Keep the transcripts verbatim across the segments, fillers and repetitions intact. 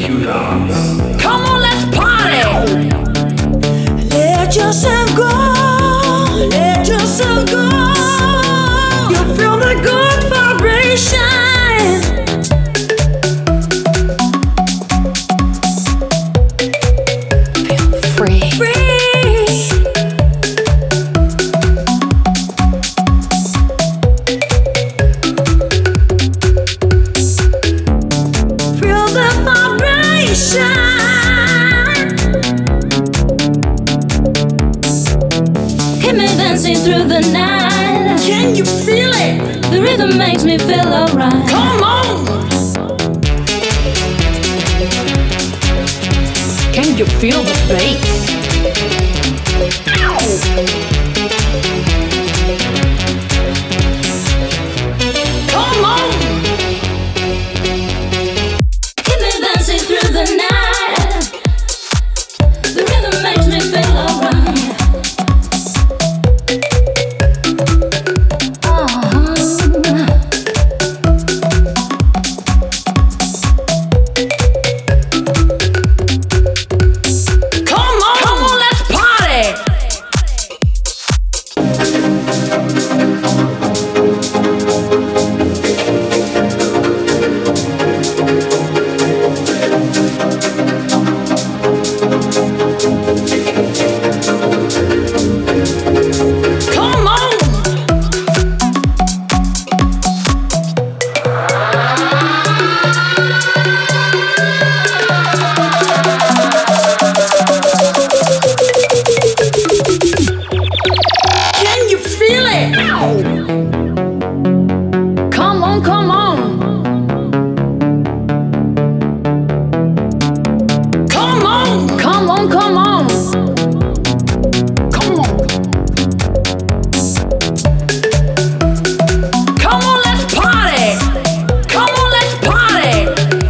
you dance. Come on, let's party. Let yourself go. Let yourself go. You feel the good vibration. Feel free. Free. Feel the vibration. Keep me dancing through the night. Can you feel it? The rhythm makes me feel alright. Come on! Can you feel the bass? Come on! Keep me dancing through the night. The rhythm makes me feel alright. Come on, come on. Come on, come on, come on. Come on. Come on, let's party. Come on, let's party.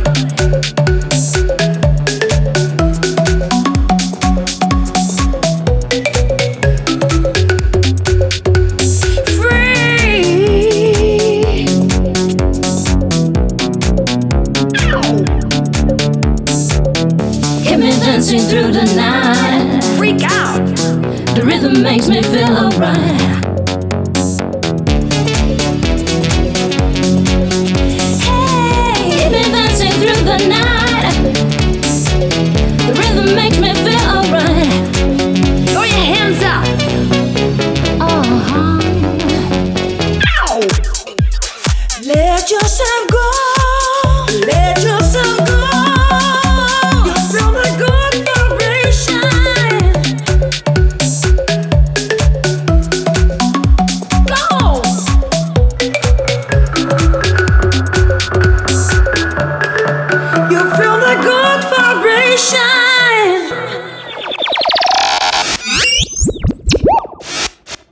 Dancing through the night, freak out. The rhythm makes me feel alright. Hey, keep me dancing through the night. The rhythm makes me feel alright. Throw your hands up. Uh-huh. Ow. Let yourself go. Let yourself go. You feel the good vibration.